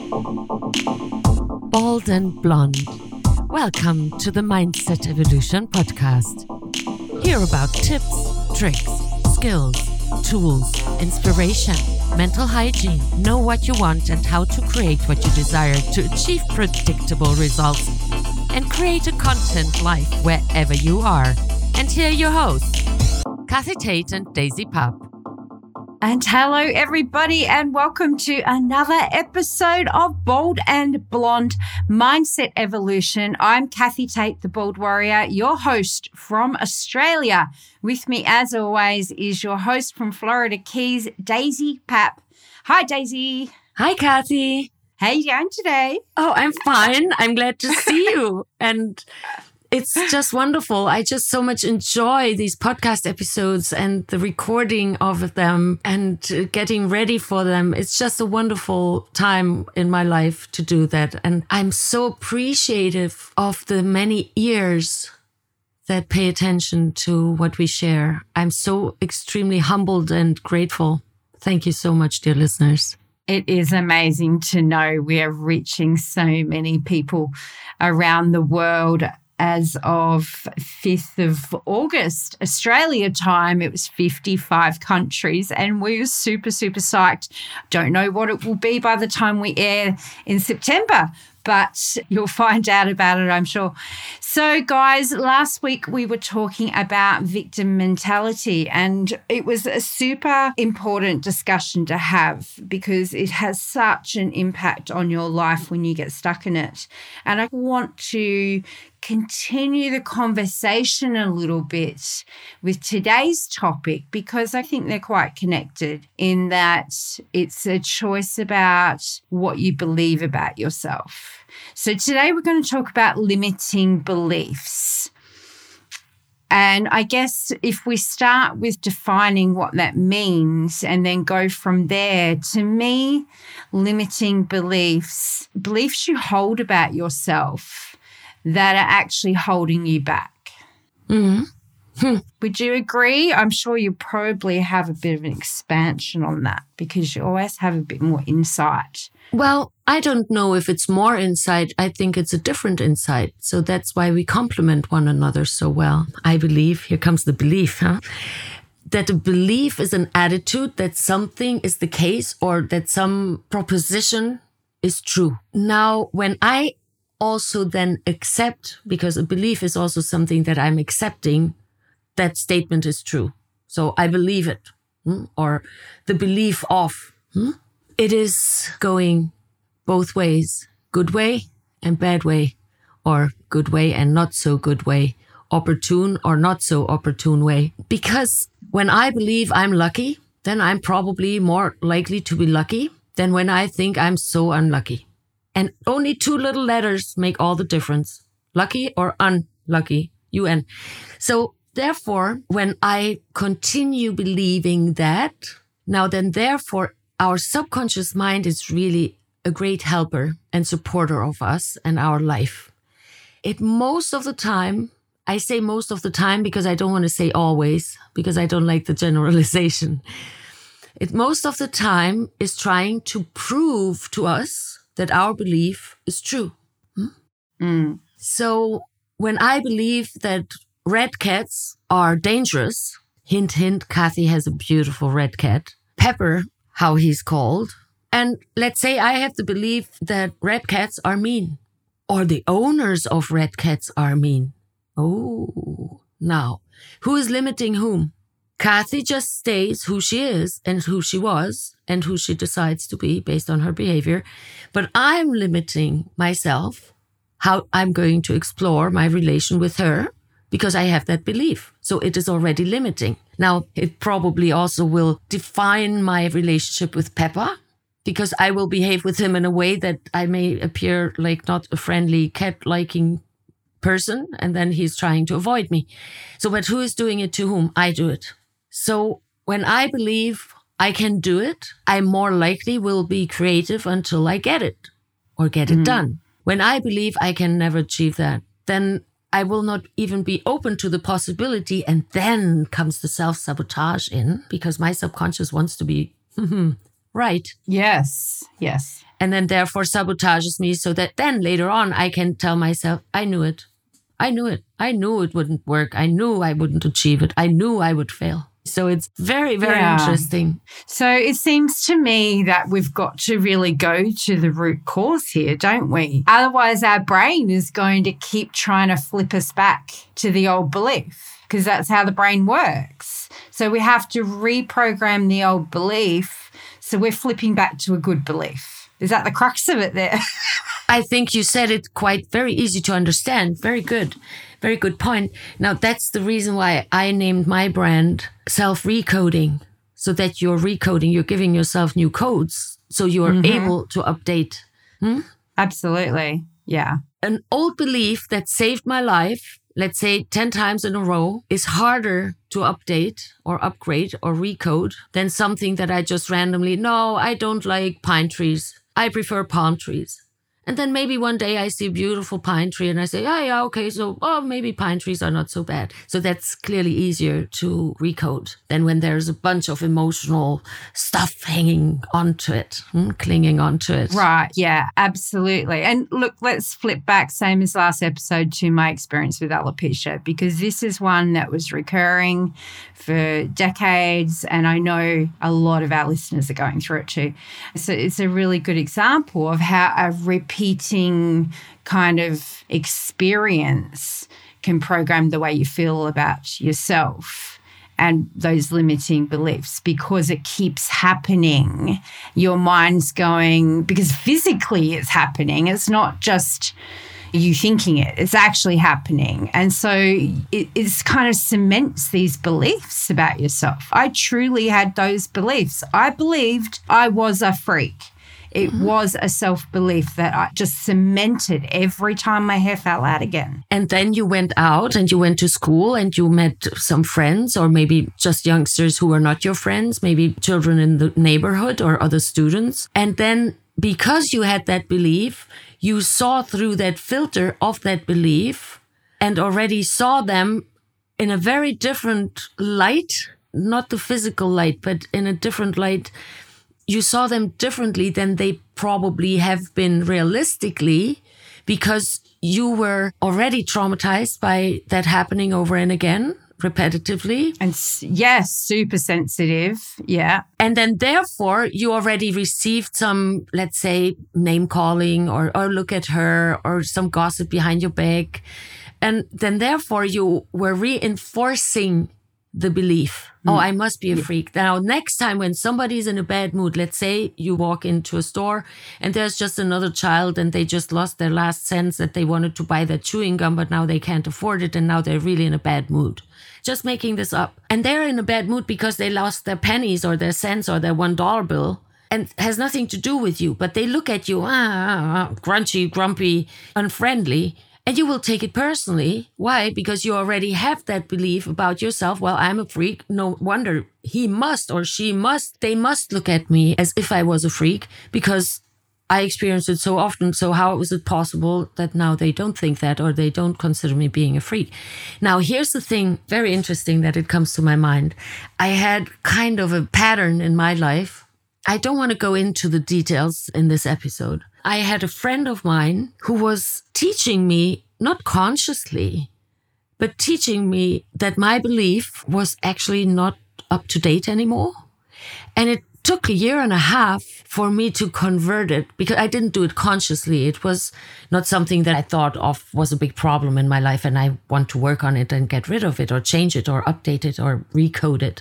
Bald and blonde. Welcome to the Mindset Evolution podcast. Hear about tips, tricks, skills, tools, inspiration, mental hygiene. Know what you want and how to create what you desire to achieve predictable results and create a content life wherever you are. And here are your hosts, Kathy Tate and Daisy Pup. And hello, everybody, and welcome to another episode of Bald and Blonde Mindset Evolution. I'm Kathy Tate, the Bald Warrior, your host from Australia. With me, as always, is your host from Florida Keys, Daisy Pup. Hi, Daisy. Hi, Kathy. How you going today? Oh, I'm fine. I'm glad to see you. And it's just wonderful. I just so much enjoy these podcast episodes and the recording of them and getting ready for them. It's just a wonderful time in my life to do that. And I'm so appreciative of the many ears that pay attention to what we share. I'm so extremely humbled and grateful. Thank you so much, dear listeners. It is amazing to know we are reaching so many people around the world. As of 5th of August, Australia time, it was 55 countries and we were super, super psyched. Don't know what it will be by the time we air in September, but you'll find out about it, I'm sure. So, guys, last week we were talking about victim mentality, and it was a super important discussion to have because it has such an impact on your life when you get stuck in it. And I want to continue the conversation a little bit with today's topic because I think they're quite connected in that it's a choice about what you believe about yourself. So today we're going to talk about limiting beliefs. And I guess if we start with defining what that means and then go from there, to me, limiting beliefs you hold about yourself that are actually holding you back. Would you agree? I'm sure you probably have a bit of an expansion on that because you always have a bit more insight. Well, I don't know if it's more insight. I think it's a different insight. So that's why we complement one another so well. I believe, here comes the belief, that a belief is an attitude that something is the case or that some proposition is true. Now, when I also then accept, because a belief is also something that I'm accepting, that statement is true. So I believe it, or the belief of. It is going both ways, good way and bad way, or good way and not so good way, opportune or not so opportune way. Because when I believe I'm lucky, then I'm probably more likely to be lucky than when I think I'm so unlucky. And only two little letters make all the difference. Lucky or unlucky, UN. So therefore, when I continue believing that, now then therefore our subconscious mind is really a great helper and supporter of us and our life. It most of the time, I say most of the time because I don't want to say always, because I don't like the generalization. It most of the time is trying to prove to us that our belief is true. So when I believe that red cats are dangerous, hint, hint, Kathy has a beautiful red cat, Pepper, how he's called. And let's say I have the belief that red cats are mean, or the owners of red cats are mean. Oh, now, who is limiting whom? Kathy just stays who she is and who she was and who she decides to be based on her behavior. But I'm limiting myself, how I'm going to explore my relation with her because I have that belief. So it is already limiting. Now, it probably also will define my relationship with Peppa because I will behave with him in a way that I may appear like not a friendly cat-liking person. And then he's trying to avoid me. So, but who is doing it to whom? I do it. So when I believe I can do it, I more likely will be creative until I get it or get it done. When I believe I can never achieve that, then I will not even be open to the possibility. And then comes the self-sabotage in because my subconscious wants to be right. Yes, yes. and then therefore sabotages me so that then later on I can tell myself, I knew it. I knew it. I knew it wouldn't work. I knew I wouldn't achieve it. I knew I would fail. So it's very, very interesting. So it seems to me that we've got to really go to the root cause here, don't we? Otherwise, our brain is going to keep trying to flip us back to the old belief, because that's how the brain works. So we have to reprogram the old belief so we're flipping back to a good belief. Is that the crux of it there? I think you said it quite very easy to understand. Very good. Very good point. Now, that's the reason why I named my brand Self-Recoding, so that you're recoding, you're giving yourself new codes so you're able to update. Absolutely. Yeah. An old belief that saved my life, let's say 10 times in a row, is harder to update or upgrade or recode than something that I just randomly, no, I don't like pine trees. I prefer palm trees. And then maybe one day I see a beautiful pine tree and I say, yeah, okay, so maybe pine trees are not so bad. So that's clearly easier to recode than when there's a bunch of emotional stuff hanging onto it, clinging onto it. Right, yeah, absolutely. And look, let's flip back, same as last episode, to my experience with alopecia, because this is one that was recurring for decades, and I know a lot of our listeners are going through it too. So it's a really good example of how a repeating kind of experience can program the way you feel about yourself and those limiting beliefs, because it keeps happening. Your mind's going, because physically it's happening. It's not just you thinking it, it's actually happening. And so it kind of cements these beliefs about yourself. I truly had those beliefs. I believed I was a freak. It was a self-belief that I just cemented every time my hair fell out again. And then you went out and you went to school and you met some friends, or maybe just youngsters who were not your friends, maybe children in the neighborhood or other students. And then because you had that belief, you saw through that filter of that belief and already saw them in a very different light, not the physical light, but in a different light. You saw them differently than they probably have been realistically, because you were already traumatized by that happening over and again, repetitively. And yes, super sensitive. Yeah. And then therefore you already received some, let's say, name calling or look at her or some gossip behind your back. And then therefore you were reinforcing the belief. Oh, I must be a freak. Now, next time when somebody's in a bad mood, let's say you walk into a store and there's just another child and they just lost their last cents that they wanted to buy that chewing gum, but now they can't afford it and now they're really in a bad mood. Just making this up. And they're in a bad mood because they lost their pennies or their cents or their $1 bill, and has nothing to do with you. But they look at you, grunchy, grumpy, unfriendly. And you will take it personally. Why? Because you already have that belief about yourself. Well, I'm a freak. No wonder he must or she must. They must look at me as if I was a freak because I experienced it so often. So how was it possible that now they don't think that or they don't consider me being a freak? Now, here's the thing, very interesting that it comes to my mind. I had kind of a pattern in my life. I don't want to go into the details in this episode. I had a friend of mine who was teaching me, not consciously, but teaching me that my belief was actually not up to date anymore. And it took 1.5 years for me to convert it because I didn't do it consciously. It was not something that I thought of was a big problem in my life and I want to work on it and get rid of it or change it or update it or recode it.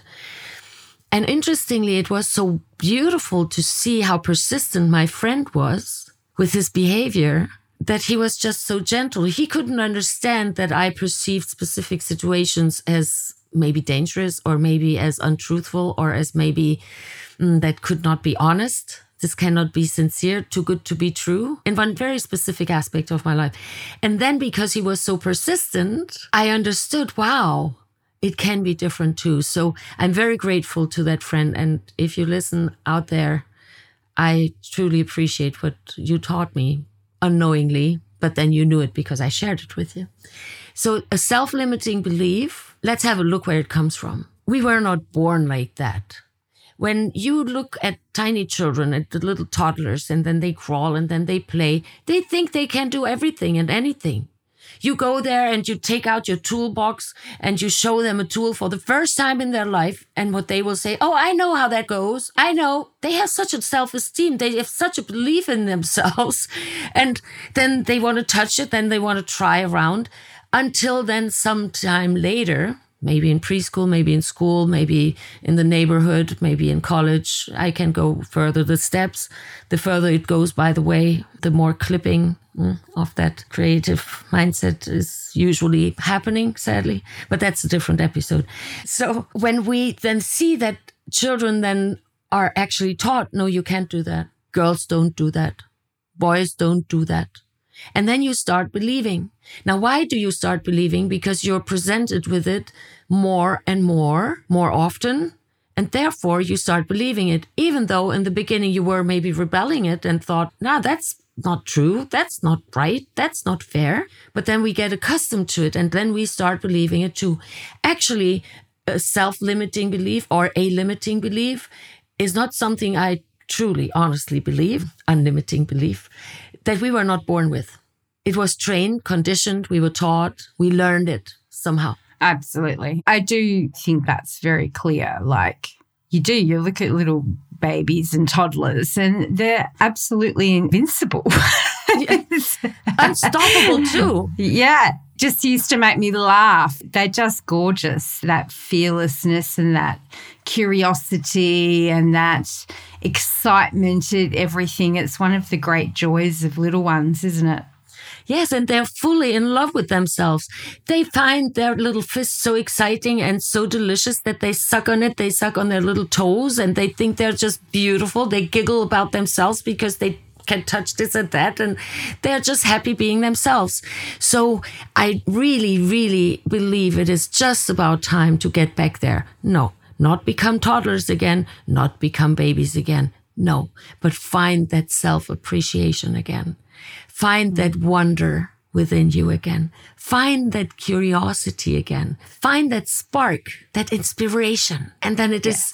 And interestingly, it was so beautiful to see how persistent my friend was with his behavior, that he was just so gentle. He couldn't understand that I perceived specific situations as maybe dangerous or maybe as untruthful or as maybe that could not be honest. This cannot be sincere, too good to be true, in one very specific aspect of my life. And then because he was so persistent, I understood, wow, it can be different too. So I'm very grateful to that friend. And if you listen out there, I truly appreciate what you taught me unknowingly, but then you knew it because I shared it with you. So a self-limiting belief, let's have a look where it comes from. We were not born like that. When you look at tiny children, at the little toddlers, and then they crawl and then they play, they think they can do everything and anything. You go there and you take out your toolbox and you show them a tool for the first time in their life. And what they will say, oh, I know how that goes. I know. They have such a self-esteem. They have such a belief in themselves. And then they want to touch it. Then they want to try around until then sometime later, maybe in preschool, maybe in school, maybe in the neighborhood, maybe in college. I can go further the steps. The further it goes, by the way, the more clipping of that creative mindset is usually happening, sadly. But that's a different episode. So when we then see that children then are actually taught, no, you can't do that. Girls don't do that. Boys don't do that. And then you start believing. Now, why do you start believing? Because you're presented with it more and more often. And therefore, you start believing it, even though in the beginning you were maybe rebelling it and thought, nah, that's not true. That's not right. That's not fair. But then we get accustomed to it. And then we start believing it too. Actually, a self-limiting belief or a limiting belief is not something I truly, honestly believe, unlimiting belief, that we were not born with. It was trained, conditioned, we were taught, we learned it somehow. Absolutely. I do think that's very clear. Like you look at little babies and toddlers and they're absolutely invincible. Unstoppable too. Yeah. Just used to make me laugh. They're just gorgeous. That fearlessness and that curiosity and that excitement at everything. It's one of the great joys of little ones, isn't it? Yes, and they're fully in love with themselves. They find their little fist so exciting and so delicious that they suck on it. They suck on their little toes and they think they're just beautiful. They giggle about themselves because they can touch this and that, and they're just happy being themselves. So I really, really believe it is just about time to get back there. No, not become toddlers again, not become babies again. No, but find that self-appreciation again. Find that wonder within you again. Find that curiosity again. Find that spark, that inspiration. And then it is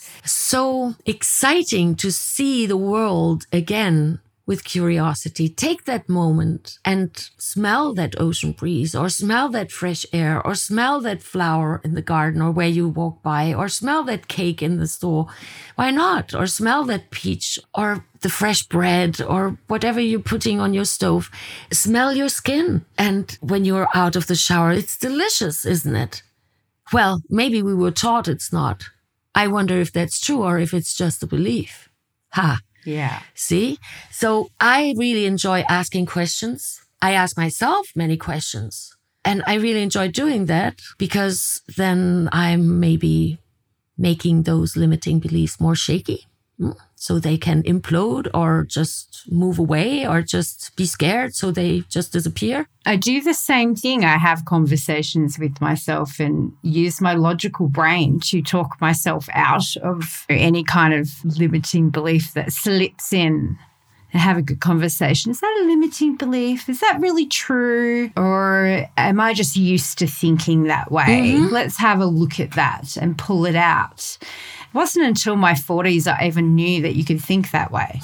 so exciting to see the world again with curiosity. Take that moment and smell that ocean breeze or smell that fresh air or smell that flower in the garden or where you walk by or smell that cake in the store. Why not? Or smell that peach or the fresh bread or whatever you're putting on your stove. Smell your skin. And when you're out of the shower, it's delicious, isn't it? Well, maybe we were taught it's not. I wonder if that's true or if it's just a belief. Ha. Yeah. See? So I really enjoy asking questions. I ask myself many questions. And I really enjoy doing that because then I'm maybe making those limiting beliefs more shaky. So they can implode or just move away or just be scared so they just disappear. I do the same thing. I have conversations with myself and use my logical brain to talk myself out of any kind of limiting belief that slips in and have a good conversation. Is that a limiting belief? Is that really true? Or am I just used to thinking that way? Mm-hmm. Let's have a look at that and pull it out. It wasn't until my 40s I even knew that you could think that way.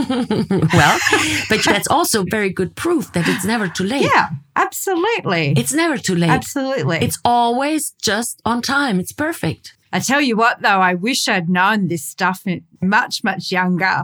Well, but that's also very good proof that it's never too late. Yeah, absolutely. It's never too late. Absolutely. It's always just on time. It's perfect. I tell you what, though, I wish I'd known this stuff much, much younger.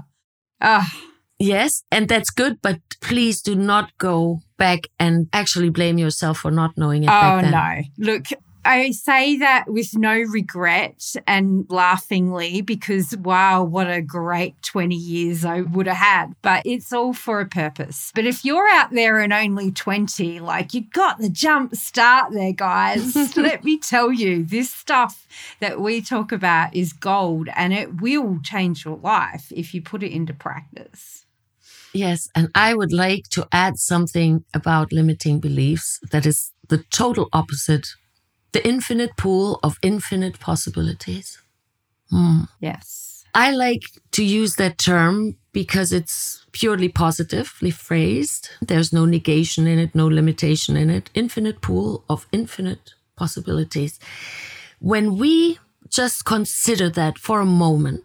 Yes, and that's good, but please do not go back and actually blame yourself for not knowing it back then. Oh, no. Look, I say that with no regret and laughingly because, wow, what a great 20 years I would have had. But it's all for a purpose. But if you're out there and only 20, like you got the jump start there, guys. Let me tell you, this stuff that we talk about is gold and it will change your life if you put it into practice. Yes, and I would like to add something about limiting beliefs that is the total opposite. The infinite pool of infinite possibilities. Yes. I like to use that term because it's purely positively phrased. There's no negation in it, no limitation in it. Infinite pool of infinite possibilities. When we just consider that for a moment,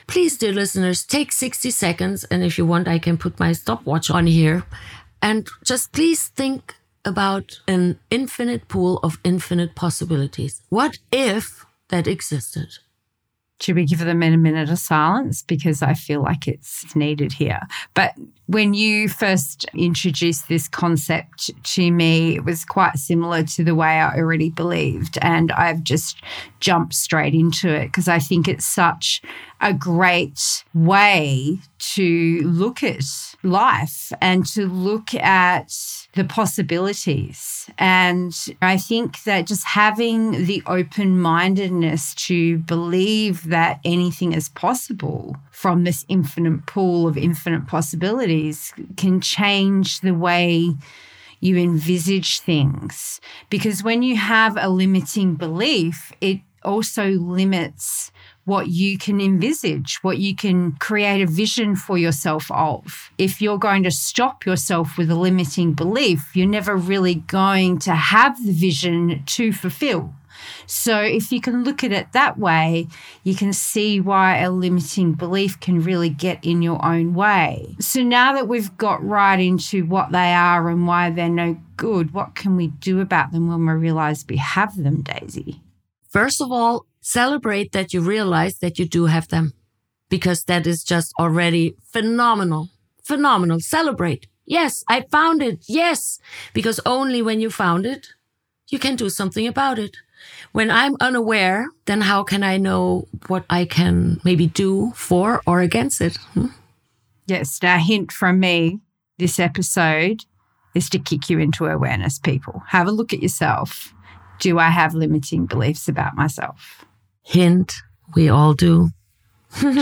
Please, dear listeners, take 60 seconds. And if you want, I can put my stopwatch on here. And just please think about an infinite pool of infinite possibilities. What if that existed? Should we give them a minute of silence? Because I feel like it's needed here. But when you first introduced this concept to me, it was quite similar to the way I already believed. And I've just jumped straight into it because I think it's such a great way to look at life and to look at the possibilities. And I think that just having the open-mindedness to believe that anything is possible from this infinite pool of infinite possibilities can change the way you envisage things. Because when you have a limiting belief, it also limits what you can envisage, what you can create a vision for yourself of. If you're going to stop yourself with a limiting belief, you're never really going to have the vision to fulfill. So if you can look at it that way, you can see why a limiting belief can really get in your own way. So now that we've got right into what they are and why they're no good, what can we do about them when we realize we have them, Daisy? First of all, celebrate that you realize that you do have them, because that is just already phenomenal. Phenomenal. Celebrate. Yes, I found it. Yes, because only when you found it, you can do something about it. When I'm unaware, then how can I know what I can maybe do for or against it? Yes. Now, a hint from me this episode is to kick you into awareness, people. Have a look at yourself. Do I have limiting beliefs about myself? Hint, we all do. And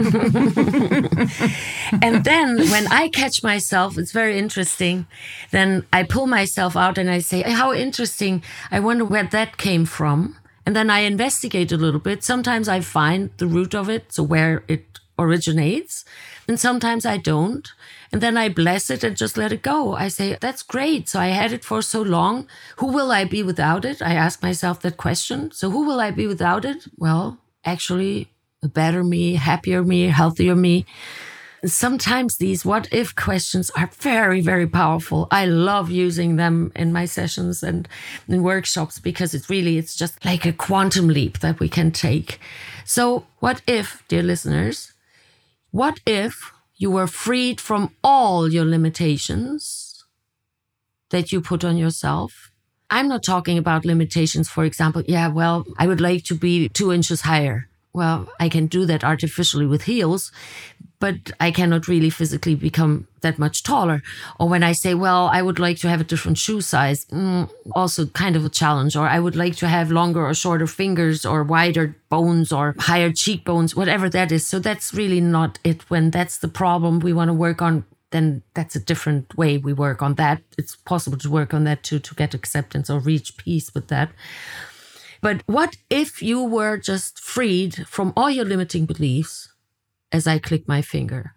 then when I catch myself, it's very interesting. Then I pull myself out and I say, how interesting. I wonder where that came from. And then I investigate a little bit. Sometimes I find the root of it, so where it originates. And sometimes I don't. And then I bless it and just let it go. I say, that's great. So I had it for so long. Who will I be without it? I ask myself that question. So who will I be without it? Well, actually, a better me, happier me, healthier me. Sometimes these what if questions are very, very powerful. I love using them in my sessions and in workshops because it's just like a quantum leap that we can take. So what if, dear listeners, what if you were freed from all your limitations that you put on yourself? I'm not talking about limitations, for example, I would like to be 2 inches higher. Well, I can do that artificially with heels, but I cannot really physically become that much taller. Or when I say, I would like to have a different shoe size, also kind of a challenge. Or I would like to have longer or shorter fingers or wider bones or higher cheekbones, whatever that is. So that's really not it. When that's the problem we want to work on, then that's a different way we work on that. It's possible to work on that too, to get acceptance or reach peace with that. But what if you were just freed from all your limiting beliefs as I click my finger?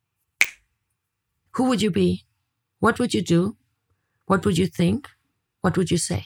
Who would you be? What would you do? What would you think? What would you say?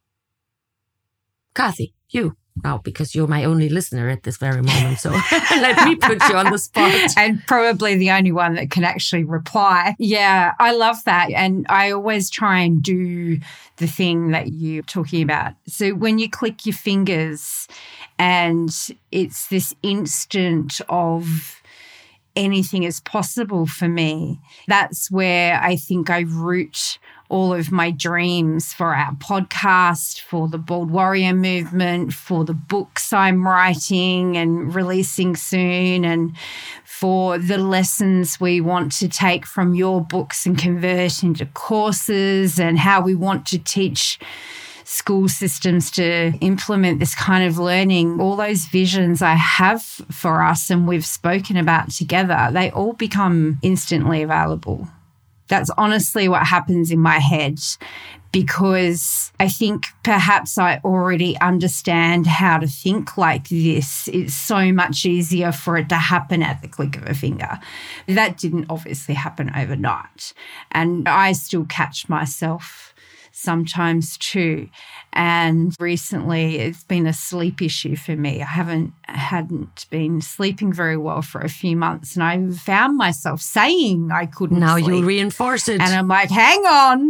Kathy, you. Now, because you're my only listener at this very moment, so let me put you on the spot. And probably the only one that can actually reply. Yeah, I love that. And I always try and do the thing that you're talking about. So when you click your fingers and it's this instant of anything is possible for me, that's where I think I root all of my dreams for our podcast, for the Bold Warrior movement, for the books I'm writing and releasing soon, and for the lessons we want to take from your books and convert into courses, and how we want to teach school systems to implement this kind of learning. All those visions I have for us and we've spoken about together, they all become instantly available. That's honestly what happens in my head, because I think perhaps I already understand how to think like this. It's so much easier for it to happen at the click of a finger. That didn't obviously happen overnight. And I still catch myself sometimes too. And recently it's been a sleep issue for me. I hadn't been sleeping very well for a few months, and I found myself saying I couldn't sleep. You reinforce it. And I'm like, hang on.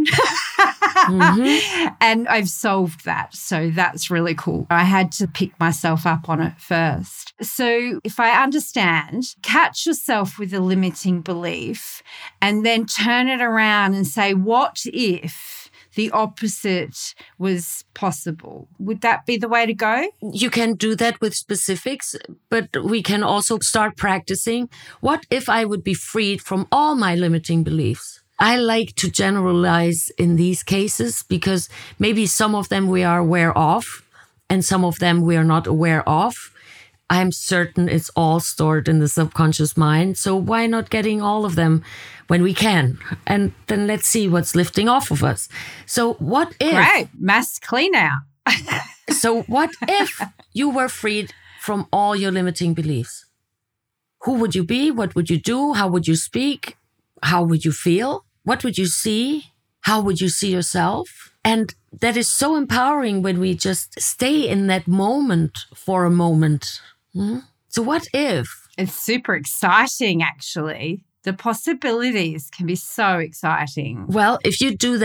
And I've solved that. So that's really cool. I had to pick myself up on it first. So if I understand, catch yourself with a limiting belief and then turn it around and say, what if the opposite was possible? Would that be the way to go? You can do that with specifics, but we can also start practicing. What if I would be freed from all my limiting beliefs? I like to generalize in these cases because maybe some of them we are aware of and some of them we are not aware of. I'm certain it's all stored in the subconscious mind. So why not getting all of them when we can? And then let's see what's lifting off of us. So what if... Great. Mass clean out. So what if you were freed from all your limiting beliefs? Who would you be? What would you do? How would you speak? How would you feel? What would you see? How would you see yourself? And that is so empowering when we just stay in that moment for a moment. So what if? It's super exciting, actually. The possibilities can be so exciting. Well, if you do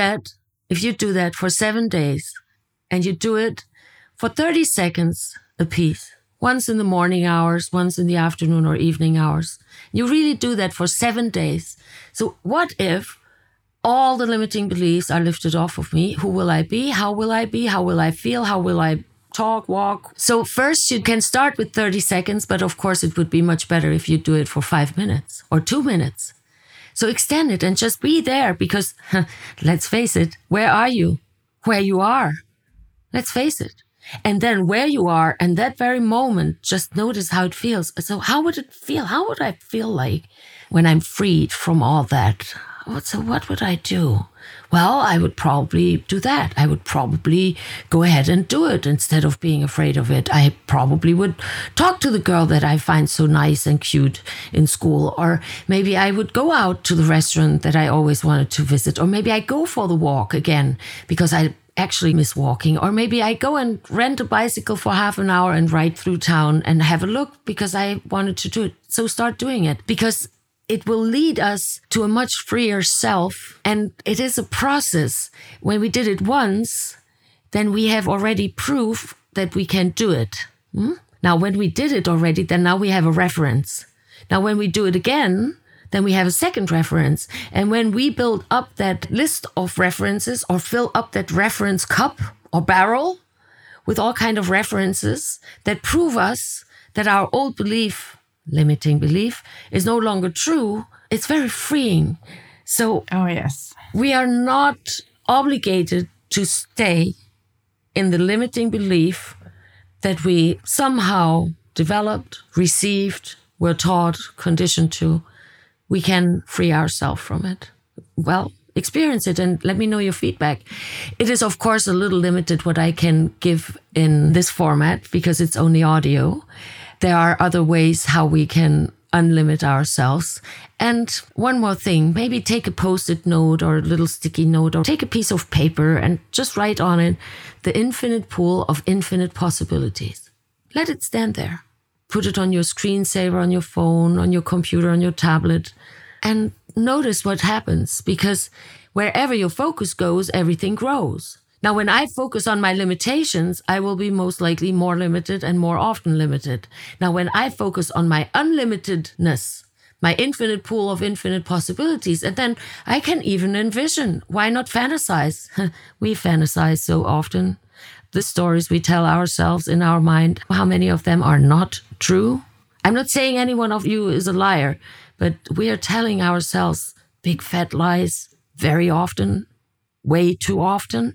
that for 7 days and you do it for 30 seconds a piece, once in the morning hours, once in the afternoon or evening hours, you really do that for 7 days. So what if all the limiting beliefs are lifted off of me? Who will I be? How will I be? How will I feel? How will I talk, walk? So first you can start with 30 seconds, but of course it would be much better if you do it for 5 minutes or 2 minutes. So extend it and just be there because, let's face it, where are you? Where you are. Let's face it. And then where you are and that very moment, just notice how it feels. So how would it feel? How would I feel like when I'm freed from all that? So what would I do? Well, I would probably do that. I would probably go ahead and do it instead of being afraid of it. I probably would talk to the girl that I find so nice and cute in school. Or maybe I would go out to the restaurant that I always wanted to visit. Or maybe I go for the walk again because I actually miss walking. Or maybe I go and rent a bicycle for half an hour and ride through town and have a look because I wanted to do it. So start doing it because it will lead us to a much freer self. And it is a process. When we did it once, then we have already proof that we can do it. Now, when we did it already, then now we have a reference. Now, when we do it again, then we have a second reference. And when we build up that list of references or fill up that reference cup or barrel with all kind of references that prove us that our old limiting belief is no longer true, it's very freeing. So yes, we are not obligated to stay in the limiting belief that we somehow developed, received, were taught, conditioned to. We can free ourselves from it. Well, experience it and let me know your feedback. It is, of course, a little limited what I can give in this format because it's only audio. There are other ways how we can unlimit ourselves. And one more thing, maybe take a Post-it note or a little sticky note or take a piece of paper and just write on it the infinite pool of infinite possibilities. Let it stand there. Put it on your screensaver, on your phone, on your computer, on your tablet, and notice what happens because wherever your focus goes, everything grows. Now, when I focus on my limitations, I will be most likely more limited and more often limited. Now, when I focus on my unlimitedness, my infinite pool of infinite possibilities, and then I can even envision. Why not fantasize? We fantasize so often. The stories we tell ourselves in our mind, how many of them are not true? I'm not saying any one of you is a liar, but we are telling ourselves big fat lies very often. Way too often.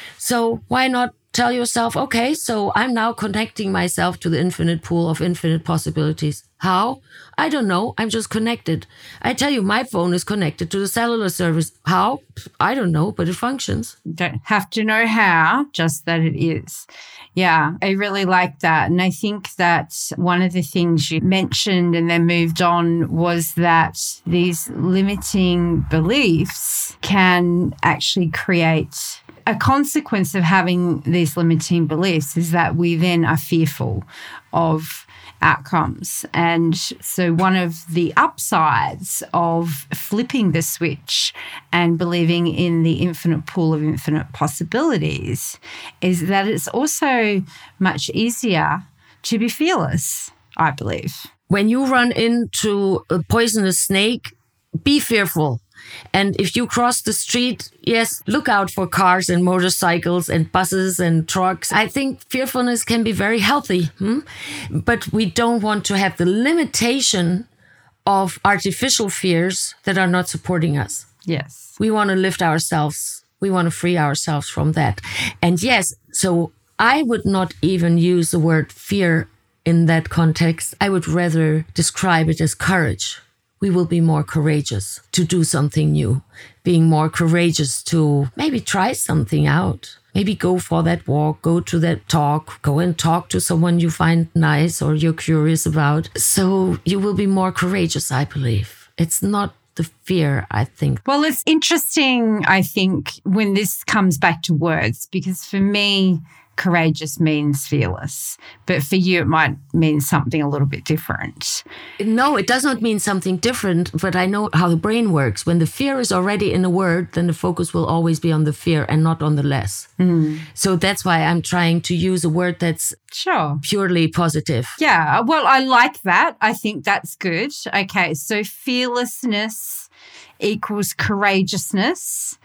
So why not tell yourself, okay, so I'm now connecting myself to the infinite pool of infinite possibilities. How? I don't know. I'm just connected. I tell you, my phone is connected to the cellular service. How? I don't know, but it functions. Don't have to know how, just that it is. Yeah, I really like that. And I think that one of the things you mentioned and then moved on was that these limiting beliefs can actually create a consequence of having these limiting beliefs is that we then are fearful of outcomes. And so one of the upsides of flipping the switch and believing in the infinite pool of infinite possibilities is that it's also much easier to be fearless, I believe. When you run into a poisonous snake, be fearful. And if you cross the street, yes, look out for cars and motorcycles and buses and trucks. I think fearfulness can be very healthy. But we don't want to have the limitation of artificial fears that are not supporting us. Yes. We want to lift ourselves. We want to free ourselves from that. And yes, so I would not even use the word fear in that context. I would rather describe it as courage. We will be more courageous to do something new, being more courageous to maybe try something out, maybe go for that walk, go to that talk, go and talk to someone you find nice or you're curious about. So you will be more courageous, I believe. It's not the fear, I think. Well, it's interesting, I think, when this comes back to words, because for me, courageous means fearless, but for you, it might mean something a little bit different. No, it does not mean something different, but I know how the brain works. When the fear is already in a word, then the focus will always be on the fear and not on the less. So that's why I'm trying to use a word that's purely positive. Yeah, well, I like that. I think that's good. Okay, so fearlessness equals courageousness.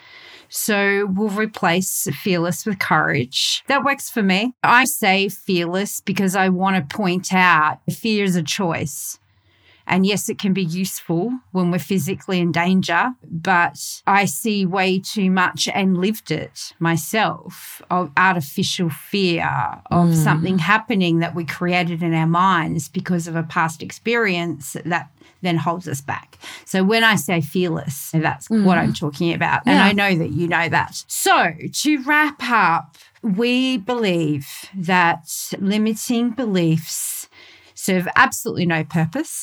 So we'll replace fearless with courage. That works for me. I say fearless because I want to point out fear is a choice. And yes, it can be useful when we're physically in danger, but I see way too much and lived it myself of artificial fear of something happening that we created in our minds because of a past experience that then holds us back. So when I say fearless, that's what I'm talking about. And I know that you know that. So to wrap up, we believe that limiting beliefs serve absolutely no purpose.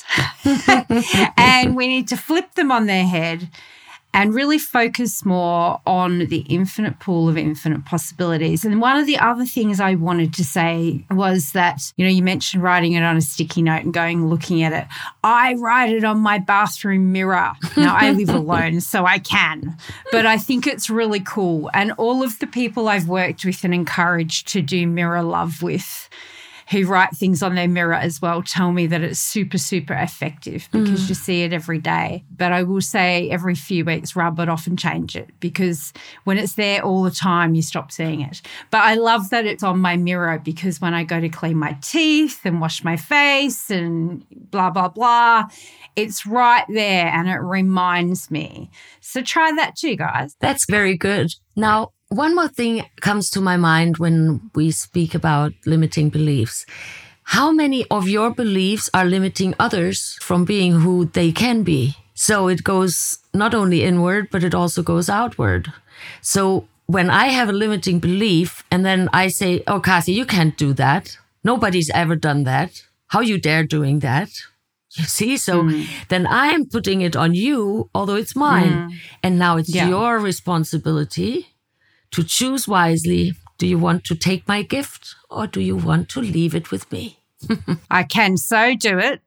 And we need to flip them on their head and really focus more on the infinite pool of infinite possibilities. And one of the other things I wanted to say was that, you mentioned writing it on a sticky note and going looking at it. I write it on my bathroom mirror. Now, I live alone, so I can. But I think it's really cool. And all of the people I've worked with and encouraged to do mirror love with, who write things on their mirror as well, tell me that it's super, super effective because you see it every day. But I will say every few weeks, rub it off and change it, because when it's there all the time, you stop seeing it. But I love that it's on my mirror, because when I go to clean my teeth and wash my face and blah, blah, blah, it's right there and it reminds me. So try that too, guys. That's very good. Now, one more thing comes to my mind when we speak about limiting beliefs. How many of your beliefs are limiting others from being who they can be? So it goes not only inward, but it also goes outward. So when I have a limiting belief and then I say, oh, Kathy, you can't do that. Nobody's ever done that. How you dare doing that? You see? So then I'm putting it on you, although it's mine. And now it's your responsibility to choose wisely. Do you want to take my gift or do you want to leave it with me? I can so do it.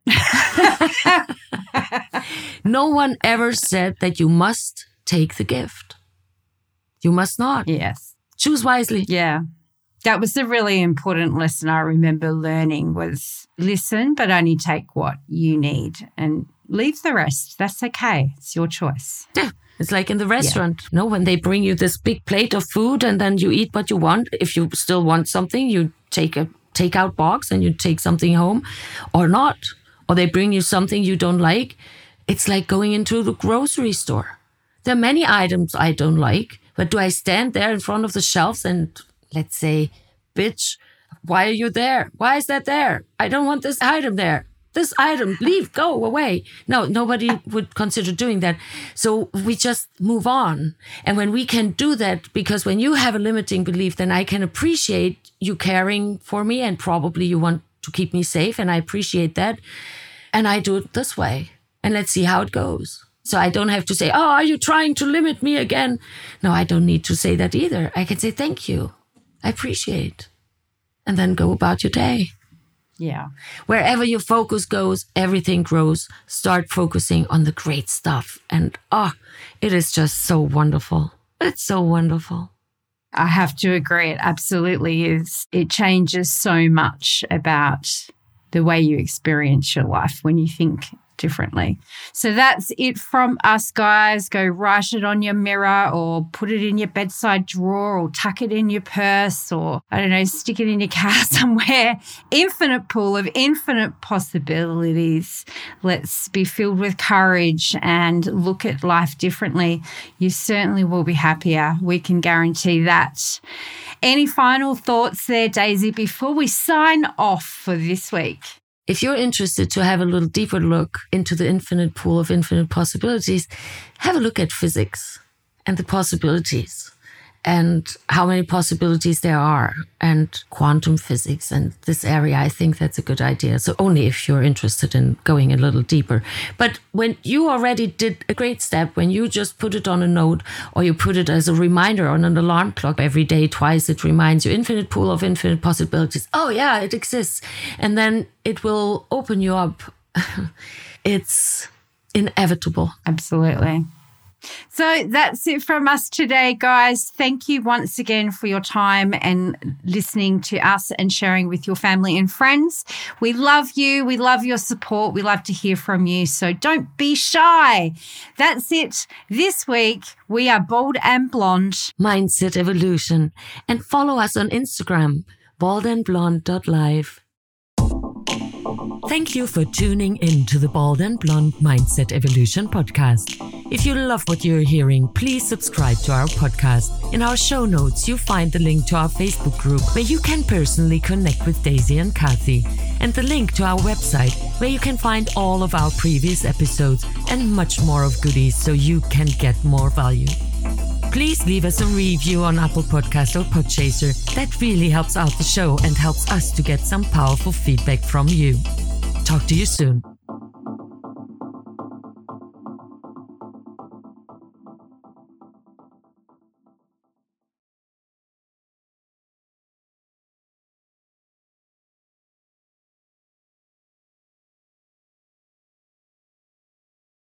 No one ever said that you must take the gift. You must not. Yes. Choose wisely. Yeah. That was a really important lesson I remember learning, was listen, but only take what you need and leave the rest. That's okay. It's your choice. Yeah. It's like in the restaurant, when they bring you this big plate of food and then you eat what you want. If you still want something, you take a takeout box and you take something home or not. Or they bring you something you don't like. It's like going into the grocery store. There are many items I don't like, but do I stand there in front of the shelves and let's say, bitch, why are you there? Why is that there? I don't want this item there. This item, leave, go away. No, nobody would consider doing that. So we just move on. And when we can do that, because when you have a limiting belief, then I can appreciate you caring for me and probably you want to keep me safe. And I appreciate that. And I do it this way. And let's see how it goes. So I don't have to say, oh, are you trying to limit me again? No, I don't need to say that either. I can say, thank you. I appreciate. And then go about your day. Yeah. Wherever your focus goes, everything grows. Start focusing on the great stuff. And it is just so wonderful. It's so wonderful. I have to agree. It absolutely is. It changes so much about the way you experience your life when you think differently. So that's it from us, guys. Go write it on your mirror or put it in your bedside drawer or tuck it in your purse or, I don't know, stick it in your car somewhere. Infinite pool of infinite possibilities. Let's be filled with courage and look at life differently. You certainly will be happier. We can guarantee that. Any final thoughts there, Daisy, before we sign off for this week? If you're interested to have a little deeper look into the infinite pool of infinite possibilities, have a look at physics and the possibilities and how many possibilities there are and quantum physics and this area. I think that's a good idea. So only if you're interested in going a little deeper. But when you already did a great step, when you just put it on a note or you put it as a reminder on an alarm clock every day, twice, it reminds you infinite pool of infinite possibilities. Oh yeah, it exists. And then it will open you up. It's inevitable. Absolutely. So that's it from us today, guys. Thank you once again for your time and listening to us and sharing with your family and friends. We love you. We love your support. We love to hear from you. So don't be shy. That's it. This week, we are Bold and Blonde. Mindset Evolution. And follow us on Instagram, baldandblonde.live. Thank you for tuning in to the Bald and Blonde Mindset Evolution podcast. If you love what you're hearing, please subscribe to our podcast. In our show notes, you'll find the link to our Facebook group where you can personally connect with Daisy and Kathy, and the link to our website where you can find all of our previous episodes and much more of goodies so you can get more value. Please leave us a review on Apple Podcast or Podchaser. That really helps out the show and helps us to get some powerful feedback from you. Talk to you soon.